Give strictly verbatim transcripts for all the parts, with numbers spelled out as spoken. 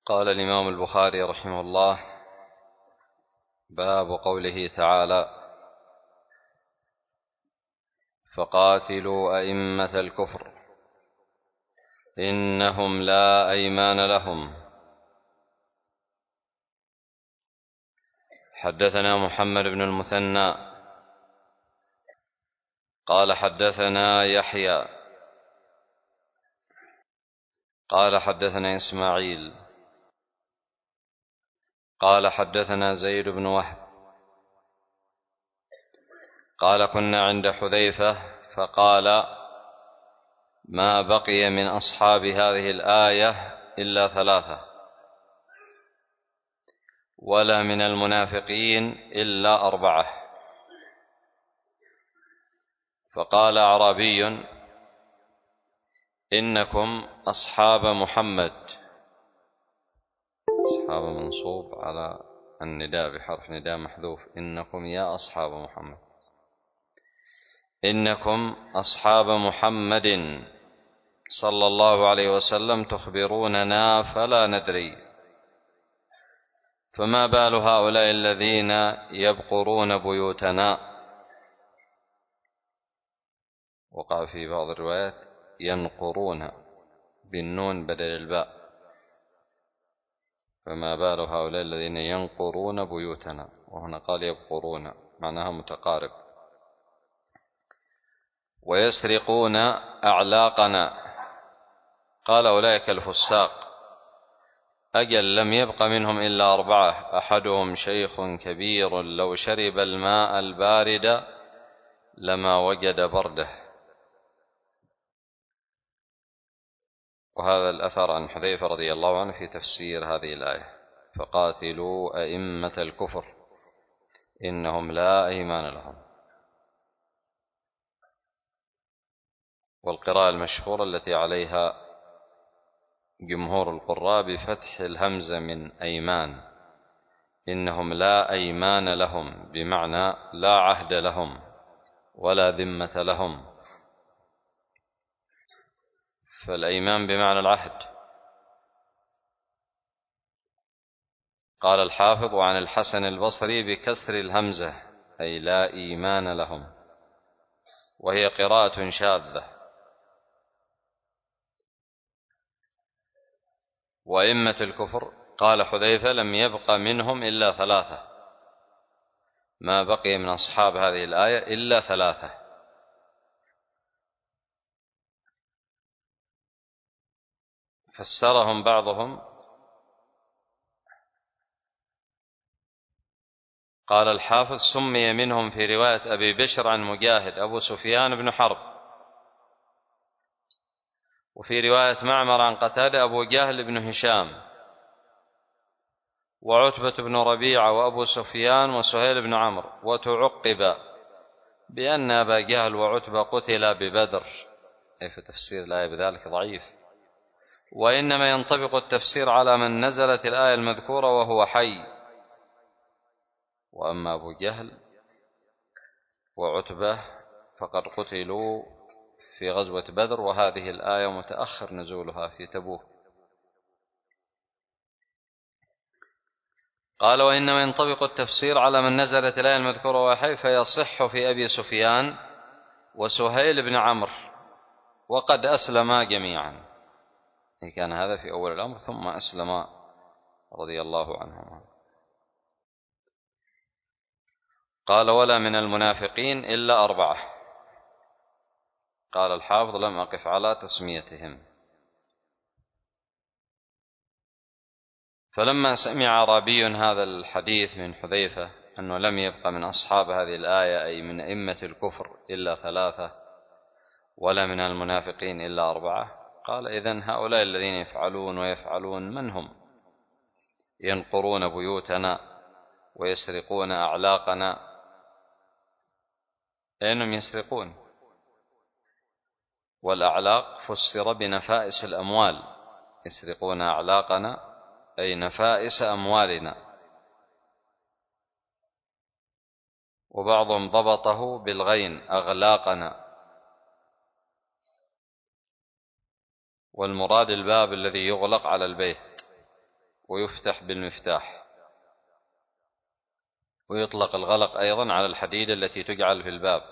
قال الإمام البخاري رحمه الله: باب قوله تعالى: فقاتلوا أئمة الكفر إنهم لا أيمان لهم. حدثنا محمد بن المثنى قال حدثنا يحيى قال حدثنا إسماعيل قال حدثنا زيد بن وهب قال كنا عند حذيفة فقال: ما بقي من أصحاب هذه الآية إلا ثلاثة، ولا من المنافقين إلا أربعة. فقال أعرابي: إنكم أصحاب محمد. أصحاب منصوب على النداء بحرف نداء محذوف، إنكم يا أصحاب محمد. إنكم أصحاب محمد صلى الله عليه وسلم تخبروننا فلا ندري، فما بال هؤلاء الذين يبقرون بيوتنا. وقع في بعض الروايات ينقرون بالنون بدل الباء، فما بال هؤلاء الذين ينقرون بيوتنا، وهنا قال يبقرون، معناها متقارب. ويسرقون أعلاقنا. قال: أولئك الفساق. أجل لم يبق منهم إلا أربعة، أحدهم شيخ كبير لو شرب الماء البارد لما وجد برده. وهذا الأثر عن حذيفة رضي الله عنه في تفسير هذه الآية: فقاتلوا أئمة الكفر إنهم لا أيمان لهم. والقراءة المشهورة التي عليها جمهور القراء بفتح الهمزة من أيمان، إنهم لا أيمان لهم، بمعنى لا عهد لهم ولا ذمة لهم. فالأيمان بمعنى العهد. قال الحافظ: عن الحسن البصري بكسر الهمزة، أي لا إيمان لهم، وهي قراءة شاذة. وأئمة الكفر، قال حذيفة: لم يبق منهم إلا ثلاثة، ما بقي من أصحاب هذه الآية إلا ثلاثة. فسرهم بعضهم، قال الحافظ: سمي منهم في رواية أبي بشر عن مجاهد أبو سفيان بن حرب، وفي رواية معمر عن قتادة أبو جهل بن هشام، وعتبة بن ربيعة وأبو سفيان وسهيل بن عمرو. وتعقب بأن أبا جهل وعتبة قتل ببدر، أي في تفسير الآية بذلك ضعيف، وإنما ينطبق التفسير على من نزلت الآية المذكورة وهو حي. وأما أبو جهل وعتبة فقد قتلوا في غزوة بدر، وهذه الآية متأخر نزولها في تبوك. قال: وإنما ينطبق التفسير على من نزلت الآية المذكورة وهو حي، فيصح في أبي سفيان وسهيل بن عمرو، وقد أسلما جميعا. كان هذا في أول الأمر، ثم أسلما رضي الله عنهما. قال: ولا من المنافقين إلا أربعة. قال الحافظ: لم أقف على تسميتهم. فلما سمع أعرابي هذا الحديث من حذيفة أنه لم يبق من أصحاب هذه الآية، أي من أئمة الكفر، إلا ثلاثة، ولا من المنافقين إلا أربعة، قال: إذن هؤلاء الذين يفعلون ويفعلون من هم؟ ينقرون بيوتنا ويسرقون أعلاقنا. أينهم يسرقون؟ والأعلاق فسر بنفائس الأموال، يسرقون أعلاقنا أي نفائس أموالنا. وبعضهم ضبطه بالغين، أغلاقنا. والمراد الباب الذي يغلق على البيت. ويفتح بالمفتاح، ويطلق الغلق أيضا على الحديدة التي تجعل في الباب.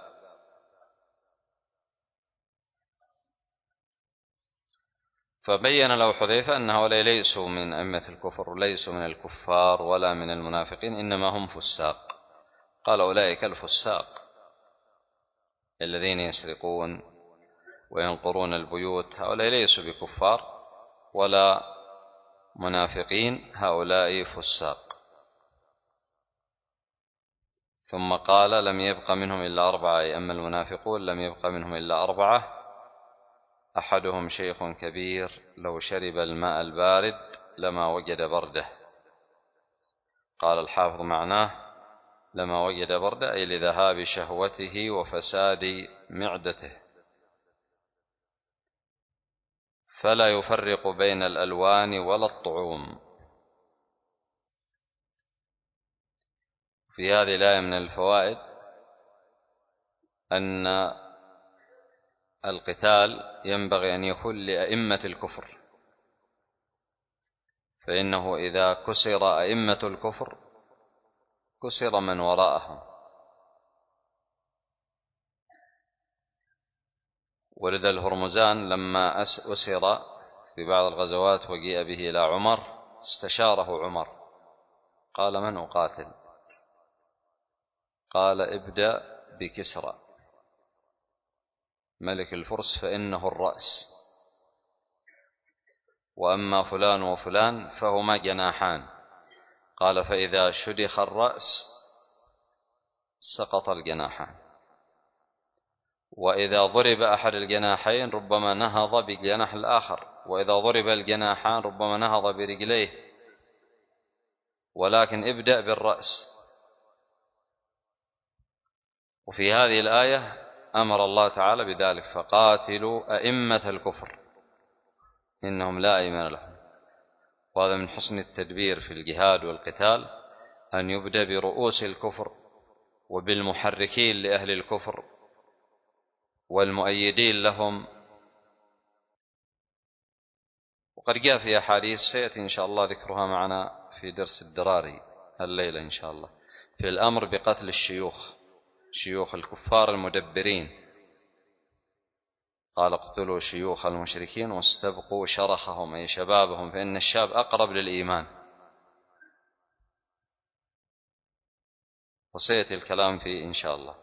فبين له حذيفة أن هؤلاء ليسوا من أئمة الكفر وليسوا من الكفار ولا من المنافقين، إنما هم فساق. قال أولئك الفساق الذين يسرقون وينقرون البيوت، هؤلاء ليسوا بكفار ولا منافقين، هؤلاء فساق. ثم قال لم يبق منهم إلا أربعة، أي أما المنافقون لم يبق منهم إلا أربعة، أحدهم شيخ كبير لو شرب الماء البارد لما وجد برده. قال الحافظ معناه لما وجد برده أي لذهاب شهوته وفساد معدته، فلا يفرق بين الألوان ولا الطعوم. في هذه الآية من الفوائد أن القتال ينبغي أن يكون لأئمة الكفر، فإنه إذا كسر أئمة الكفر كسر من وراءهم. ولد الهرمزان لما أسر في بعض الغزوات وجيء به إلى عمر استشاره عمر، قال من أقاتل؟ قال ابدأ بكسرى ملك الفرس فإنه الرأس، وأما فلان وفلان فهما جناحان. قال فإذا شدخ الرأس سقط الجناحان، وإذا ضرب أحد الجناحين ربما نهض بالجناح الآخر، وإذا ضرب الجناحان ربما نهض برجليه، ولكن ابدأ بالرأس. وفي هذه الآية أمر الله تعالى بذلك، فقاتلوا أئمة الكفر إنهم لا أيمان لهم. وهذا من حسن التدبير في الجهاد والقتال أن يبدأ برؤوس الكفر وبالمحركين لأهل الكفر والمؤيدين لهم. وقد جاء في أحاديث سيأتي إن شاء الله ذكرها معنا في درس الدراري الليلة إن شاء الله، في الأمر بقتل الشيوخ، شيوخ الكفار المدبرين. قال اقتلوا شيوخ المشركين واستبقوا شرخهم، أي شبابهم، فإن الشاب أقرب للإيمان. وسيأتي الكلام فيه إن شاء الله.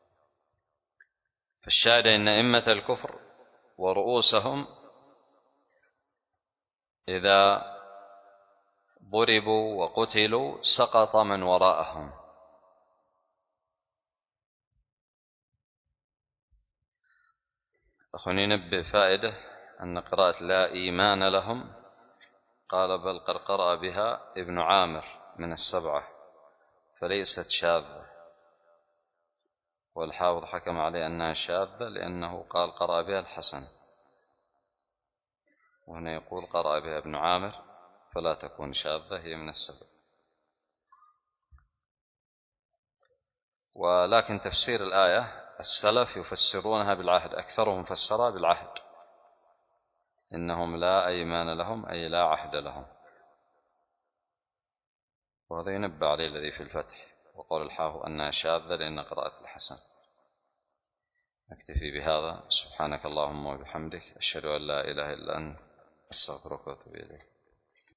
فالشاهد إن أئمة الكفر ورؤوسهم إذا ضربوا وقتلوا سقط من وراءهم. أخوني نبه فائدة أن قراءة لا إيمان لهم قال بل قد قرأ بها ابن عامر من السبعة فليست شاذة، والحافظ حكم عليه أنها شاذة لأنه قال قرأ بها الحسن، وهنا يقول قرأ بها ابن عامر فلا تكون شاذة، هي من السبع. ولكن تفسير الآية السلف يفسرونها بالعهد، أكثرهم فسرها بالعهد، إنهم لا أيمان لهم أي لا عهد لهم. وهذا ينبه عليه الذي في الفتح وقول الحافظ أنها شاذة لأن قراءة الحسن. نكتفي بهذا. سبحانك اللهم وبحمدك أشهد أن لا إله إلا أنت أستغفرك وأتوب إليك.